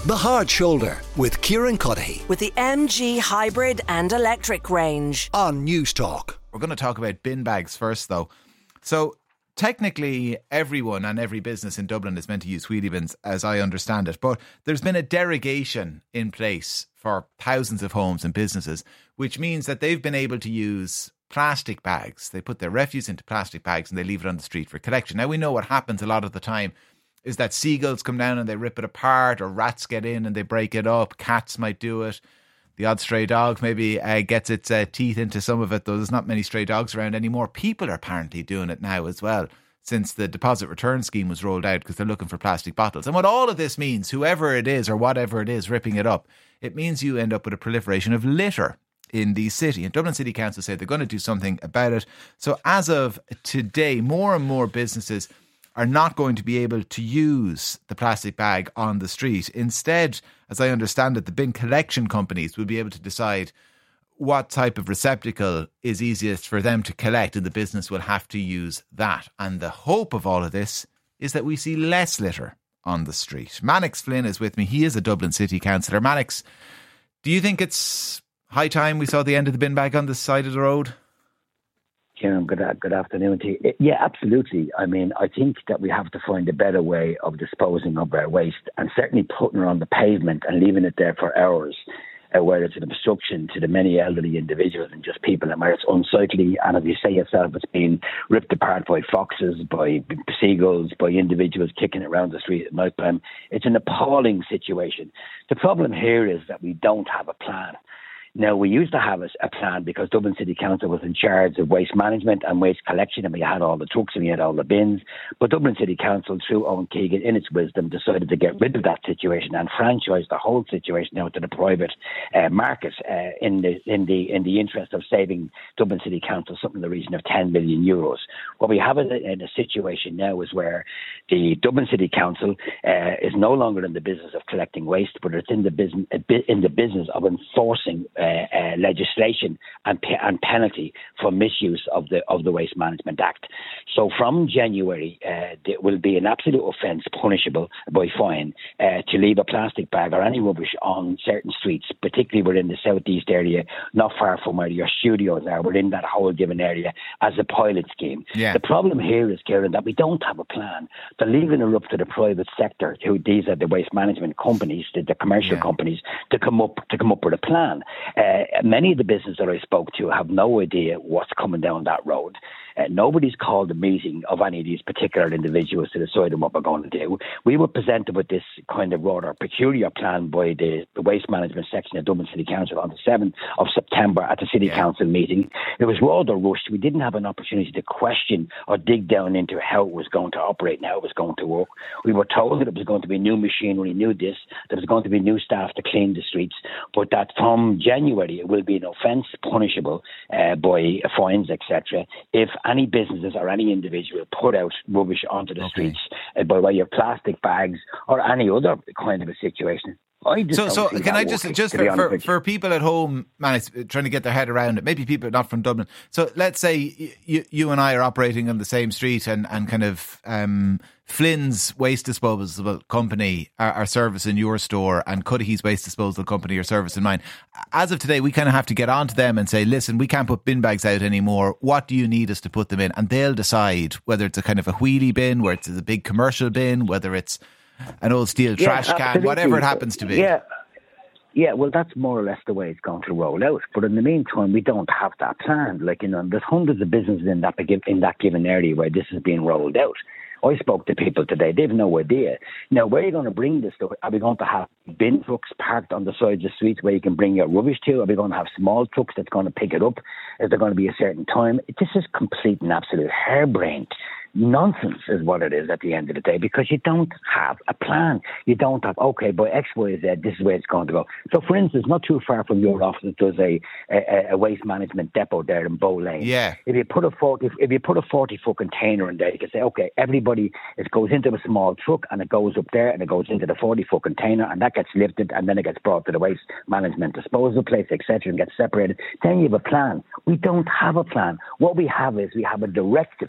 The Hard Shoulder with Kieran Cuddihy with the MG hybrid and electric range on News Talk. We're going to talk about bin bags first, though. So technically, everyone and every business in Dublin is meant to use wheelie bins, as I understand it. But there's been a derogation in place for thousands of homes and businesses, which means that they've been able to use plastic bags. They put their refuse into plastic bags and they leave it on the street for collection. Now, we know what happens a lot of the time is that seagulls come down and they rip it apart, or rats get in and they break it up. Cats might do it. The odd stray dog maybe gets its teeth into some of it, though there's not many stray dogs around anymore. People are apparently doing it now as well, since the deposit return scheme was rolled out, because they're looking for plastic bottles. And what all of this means, whoever it is or whatever it is ripping it up, it means you end up with a proliferation of litter in the city. And Dublin City Council say they're going to do something about it. So as of today, more and more businesses are not going to be able to use the plastic bag on the street. Instead, as I understand it, the bin collection companies will be able to decide what type of receptacle is easiest for them to collect, and the business will have to use that. And the hope of all of this is that we see less litter on the street. Mannix Flynn is with me. He is a Dublin City Councillor. Mannix, do you think it's high time we saw the end of the bin bag on the side of the road? Kieran, good afternoon to you. Yeah, absolutely. I mean, I think that we have to find a better way of disposing of our waste, and certainly putting it on the pavement and leaving it there for hours, where it's an obstruction to the many elderly individuals and just people, and where it's unsightly. And as you say yourself, it's being ripped apart by foxes, by seagulls, by individuals kicking it around the street at night time. It's an appalling situation. The problem here is that we don't have a plan. Now, we used to have a plan because Dublin City Council was in charge of waste management and waste collection, and we had all the trucks and we had all the bins. But Dublin City Council, through Owen Keegan, in its wisdom, decided to get rid of that situation and franchise the whole situation now to the private market in the interest of saving Dublin City Council something in the region of 10 million euros. What we have in a situation now is where the Dublin City Council is no longer in the business of collecting waste, but it's in the business of enforcing legislation and penalty for misuse of the Waste Management Act. So from January, there will be an absolute offence punishable by fine to leave a plastic bag or any rubbish on certain streets, particularly within the southeast area, not far from where your studios are, within that whole given area, as a pilot scheme. Yeah. The problem here is, Kieran, that we don't have a plan. They're leaving it up to the private sector, who these are the waste management companies, the commercial companies, to come up with a plan. Many of the businesses that I spoke to have no idea what's coming down that road. Nobody's called a meeting of any of these particular individuals to decide on what we're going to do. We were presented with this kind of rather peculiar plan by the Waste Management section of Dublin City Council on the 7th of September at the City Council meeting. It was rather rushed. We didn't have an opportunity to question or dig down into how it was going to operate and how it was going to work. We were told that it was going to be new machinery, new this, there was going to be new staff to clean the streets, but that from January it will be an offence punishable by fines, etc., if any businesses or any individual put out rubbish onto the streets by way of plastic bags or any other kind of a situation. So can I just for people at home, man, it's trying to get their head around it, maybe people not from Dublin. So let's say you and I are operating on the same street and kind of Flynn's Waste Disposal Company are servicing your store and Cuddihy's Waste Disposal Company are servicing mine. As of today, we kind of have to get on to them and say, listen, we can't put bin bags out anymore. What do you need us to put them in? And they'll decide whether it's a kind of a wheelie bin, whether it's a big commercial bin, whether it's an old steel trash can, whatever it happens to be. Yeah, well, that's more or less the way it's going to roll out. But in the meantime, we don't have that planned. There's hundreds of businesses in that given area where this is being rolled out. I spoke to people today. They've no idea. Now, where are you going to bring this stuff? Are we going to have bin trucks parked on the sides of the streets where you can bring your rubbish to? Are we going to have small trucks that's going to pick it up? Is there going to be a certain time? This is complete and absolute harebrained nonsense is what it is at the end of the day, because you don't have a plan. You don't have, okay, by X, Y, Z, this is where it's going to go. So, for instance, not too far from your office, there's a waste management depot there in Bow Lane. Yeah. If you put a 40-foot container in there, you can say, okay, everybody, it goes into a small truck and it goes up there and it goes into the 40-foot container and that gets lifted and then it gets brought to the waste management disposal place, etc., and gets separated. Then you have a plan. We don't have a plan. What we have is we have a directive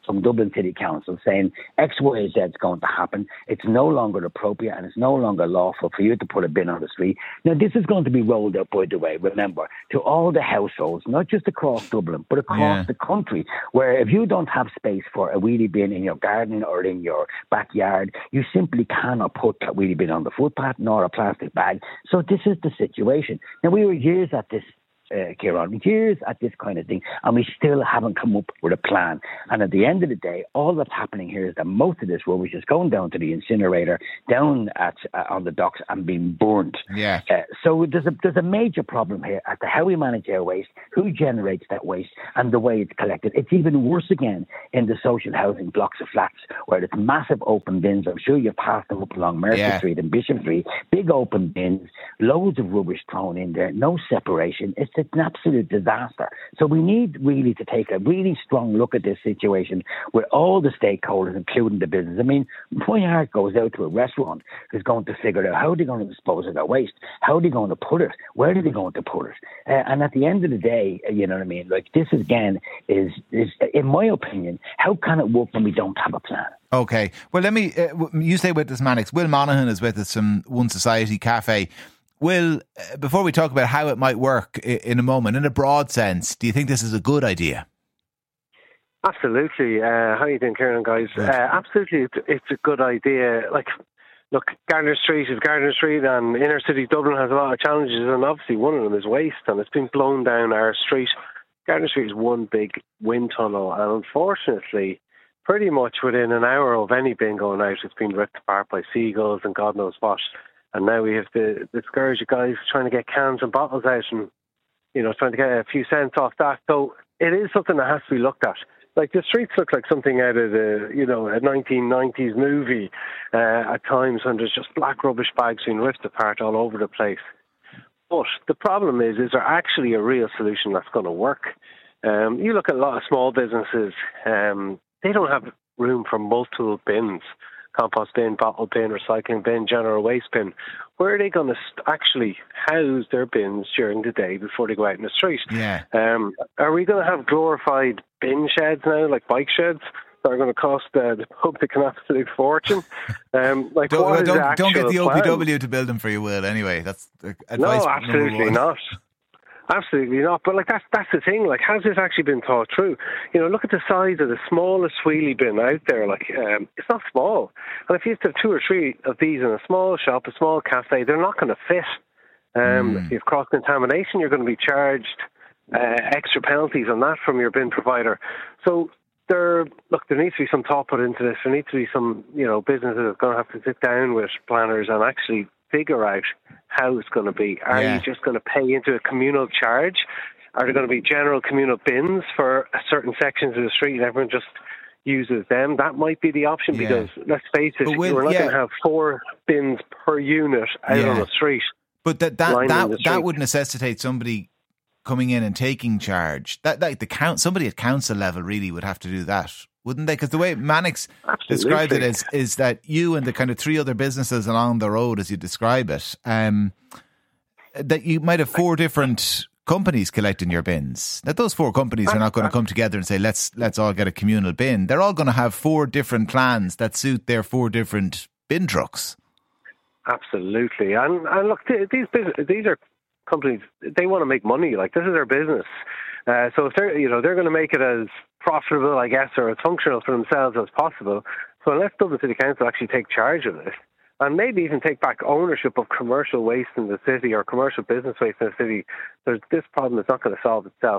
from Dublin City Council saying X, Y, Z is going to happen. It's no longer appropriate and it's no longer lawful for you to put a bin on the street. Now, this is going to be rolled out, by the way, remember, to all the households, not just across Dublin, but across the country, where if you don't have space for a wheelie bin in your garden or in your backyard, you simply cannot put that wheelie bin on the footpath nor a plastic bag. So this is the situation. Now, we were years at this, Kieran, years at this kind of thing, and we still haven't come up with a plan. And at the end of the day, all that's happening here is that most of this rubbish is going down to the incinerator, down at on the docks, and being burnt. Yeah. So there's a major problem here as to how we manage our waste, who generates that waste, and the way it's collected. It's even worse again in the social housing blocks of flats, where there's massive open bins. I'm sure you've passed them up along Mercer Street and Bishop Street. Big open bins, loads of rubbish thrown in there, no separation. It's an absolute disaster. So we need really to take a really strong look at this situation with all the stakeholders, including the business. I mean, my heart goes out to a restaurant who's going to figure out how they're going to dispose of their waste, how they're going to put it, where are they going to put it. And at the end of the day, you know what I mean? Like, this again is in my opinion, how can it work when we don't have a plan? Okay. Well, let me, you stay with us, Mannix. Will Monaghan is with us from One Society Cafe. Will, before we talk about how it might work in a moment, in a broad sense, do you think this is a good idea? Absolutely. How are you doing, Kieran, guys? Absolutely, it's a good idea. Like, look, Gardiner Street is Gardiner Street, and inner city Dublin has a lot of challenges, and obviously one of them is waste, and it's been blown down our street. Gardiner Street is one big wind tunnel, and unfortunately, pretty much within an hour of any bin going out, it's been ripped apart by seagulls and God knows what. And now we have the scourge of guys trying to get cans and bottles out and, you know, trying to get a few cents off that. So it is something that has to be looked at. Like, the streets look like something out of a 1990s movie at times, when there's just black rubbish bags being ripped apart all over the place. But the problem is there actually a real solution that's going to work? You look at a lot of small businesses, they don't have room for multiple bins. Compost bin, bottle bin, recycling bin, general waste bin. Where are they going to actually house their bins during the day before they go out in the street? Yeah. Are we going to have glorified bin sheds now, like bike sheds, that are going to cost the public an absolute fortune? Don't get the OPW to build them for you, Will. Anyway, that's advice. No, absolutely not. Absolutely not. But like, that's the thing. Like, has this actually been thought through? You know, look at the size of the smallest wheelie bin out there. Like, it's not small. And if you have 2 or 3 of these in a small shop, a small cafe, they're not going to fit. If you have cross-contamination, you're going to be charged extra penalties on that from your bin provider. So there needs to be some thought put into this. There needs to be some, businesses that are going to have to sit down with planners and actually figure out how it's going to be. Are you just going to pay into a communal charge? Are there going to be general communal bins for certain sections of the street and everyone just uses them? That might be the option, because let's face it, we're not going to have 4 bins per unit out on the street. But that would necessitate somebody coming in and taking charge. Somebody at council level really would have to do that, wouldn't they? Because the way Mannix described it is that you and the kind of 3 other businesses along the road, as you describe it, that you might have 4 different companies collecting your bins. Now, those 4 companies are not going to come together and say, let's all get a communal bin. They're all going to have 4 different plans that suit their 4 different bin trucks. Absolutely. And look, these are companies, they want to make money. Like, this is their business. So if they're going to make it as profitable, I guess, or as functional for themselves as possible. So unless Dublin City Council actually take charge of this, and maybe even take back ownership of commercial waste in the city or commercial business waste in the city, this problem is not going to solve itself.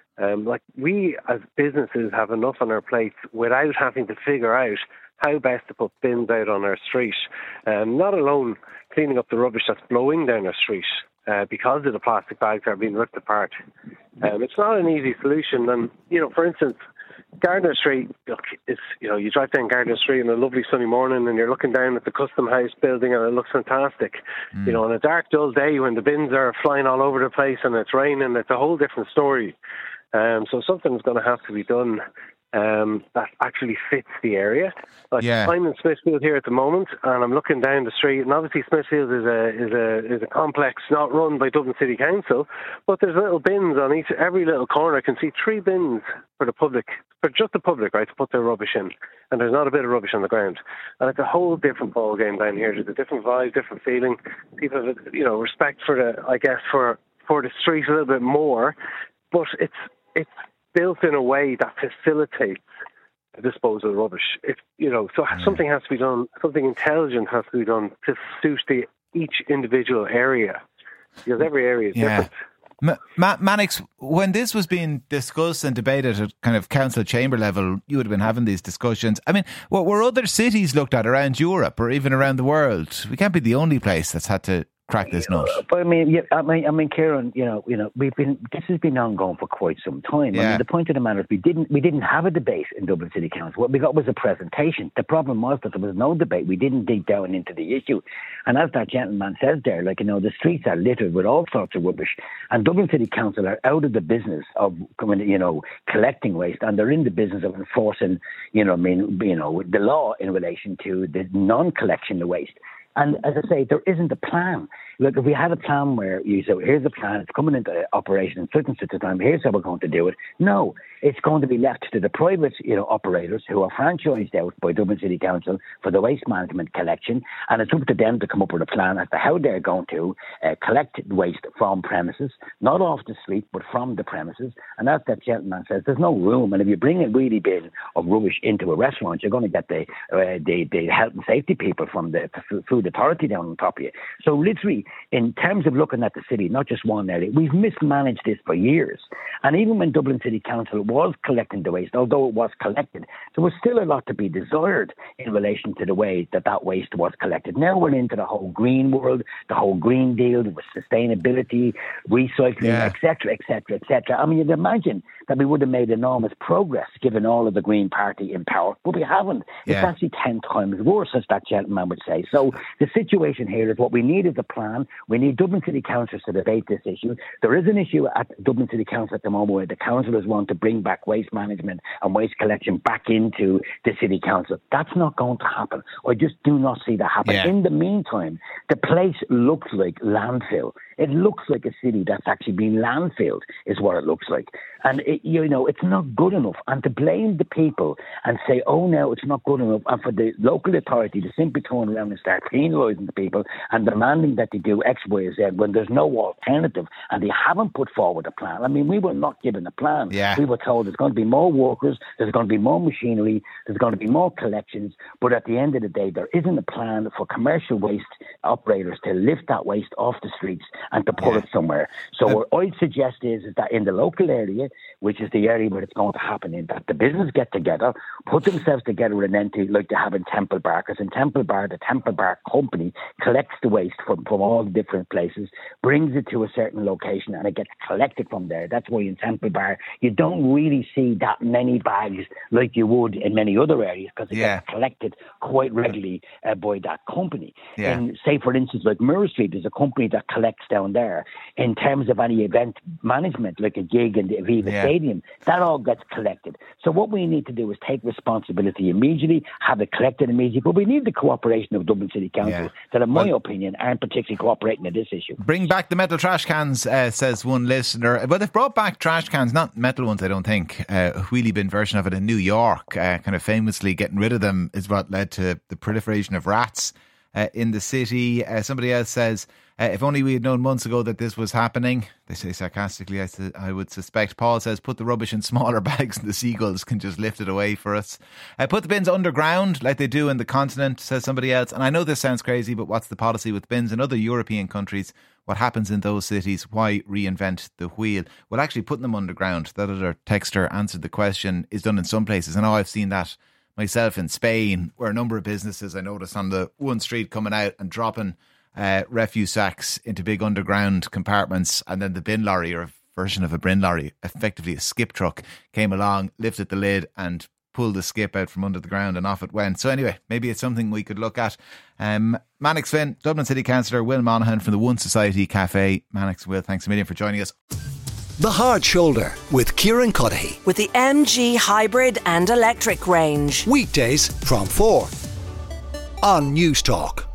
We as businesses have enough on our plates without having to figure out how best to put bins out on our street. Not alone cleaning up the rubbish that's blowing down our street because of the plastic bags that are being ripped apart. It's not an easy solution. And, for instance, Gardiner Street, look, you drive down Gardiner Street on a lovely sunny morning and you're looking down at the Custom House building and it looks fantastic. On a dark, dull day when the bins are flying all over the place and it's raining, it's a whole different story. So something's going to have to be done. that actually fits the area. Like, Yeah. I'm in Smithfield here at the moment, and I'm looking down the street, and obviously Smithfield is a complex not run by Dublin City Council, but there's little bins on every little corner. I can see 3 bins for the public, for just the public, right, to put their rubbish in, and there's not a bit of rubbish on the ground. And it's a whole different ball game down here. There's a different vibe, different feeling. People have, respect for the street a little bit more, but it's built in a way that facilitates the disposal of rubbish. Something has to be done, something intelligent has to be done to suit each individual area, because every area is different. Mannix, when this was being discussed and debated at kind of council chamber level, you would have been having these discussions. I mean, what were other cities looked at around Europe or even around the world? We can't be the only place that's had to crack this nut. But I mean, Kieran, this has been ongoing for quite some time. Yeah. I mean, the point of the matter is we didn't have a debate in Dublin City Council. What we got was a presentation. The problem was that there was no debate. We didn't dig down into the issue. And as that gentleman says there, the streets are littered with all sorts of rubbish. And Dublin City Council are out of the business of collecting waste, and they're in the business of enforcing, the law in relation to the non-collection of waste. And as I say, there isn't a plan. Look, if we had a plan where you say, here's the plan, it's coming into operation in such and such a time, here's how we're going to do it. No, it's going to be left to the private operators who are franchised out by Dublin City Council for the waste management collection. And it's up to them to come up with a plan as to how they're going to collect waste from premises, not off the street, but from the premises. And as that gentleman says, there's no room. And if you bring a wheelie bin of rubbish into a restaurant, you're going to get the health and safety people from the food authority down on top of you. So literally, in terms of looking at the city, not just one area, we've mismanaged this for years. And even when Dublin City Council was collecting the waste, although it was collected, there was still a lot to be desired in relation to the way that waste was collected. Now we're into the whole green world, the whole green deal with sustainability, recycling, etc., etc., etc. I mean, you'd imagine that we would have made enormous progress given all of the Green Party in power, but we haven't. It's actually 10 times worse, as that gentleman would say. So the situation here is what we need is a plan. We need Dublin City Council to debate this issue. There is an issue at Dublin City Council at the moment where the councillors want to bring back waste management and waste collection back into the City Council. That's not going to happen. I just do not see that happen. In the meantime, the place looks like landfill. It looks like a city that's actually been landfilled is what it looks like. And, it's not good enough. And to blame the people and say, oh, no, it's not good enough, and for the local authority to simply turn around and start penalising the people and demanding that they do X, Y, Z when there's no alternative and they haven't put forward a plan. I mean, we were not given a plan. We were told there's going to be more workers, there's going to be more machinery, there's going to be more collections, but at the end of the day, there isn't a plan for commercial waste operators to lift that waste off the streets and to put it somewhere. So what I'd suggest is that in the local area, which is the area where it's going to happen in, that the business get together, put themselves together in an entity like they have in Temple Bar, because in Temple Bar, the Temple Bar company collects the waste from all the different places, brings it to a certain location, and it gets collected from there. That's why in Temple Bar, you don't really see that many bags like you would in many other areas, because it gets collected quite regularly by that company. And say, for instance, like Mirror Street, there's a company that collects down there. In terms of any event management, like a gig in the Aviva Stadium, that all gets collected. So what we need to do is take responsibility immediately, have it collected immediately, but we need the cooperation of Dublin City Council that, in my opinion, aren't particularly cooperating in this issue. Bring back the metal trash cans, says one listener. But they've brought back trash cans, not metal ones, I don't think. A wheelie bin version of it in New York, kind of famously getting rid of them is what led to the proliferation of rats in the city. Somebody else says, if only we had known months ago that this was happening. They say sarcastically, I would suspect. Paul says, put the rubbish in smaller bags and the seagulls can just lift it away for us. Put the bins underground like they do in the continent, says somebody else. And I know this sounds crazy, but what's the policy with bins in other European countries? What happens in those cities? Why reinvent the wheel? Well, actually putting them underground, that other texter answered the question, is done in some places. I know I've seen that myself in Spain, where a number of businesses I noticed on the one street coming out and dropping refuse sacks into big underground compartments, and then the bin lorry, or a version of a bin lorry, effectively a skip truck, came along, lifted the lid and pulled the skip out from under the ground, and off it went. So anyway, maybe it's something we could look at. Mannix Flynn, Dublin City Councillor, Will Monaghan from the One Society Cafe. Mannix, Will, thanks a million for joining us. The Hard Shoulder with Kieran Cuddihy. With the MG hybrid and electric range. Weekdays from 4 on News Talk.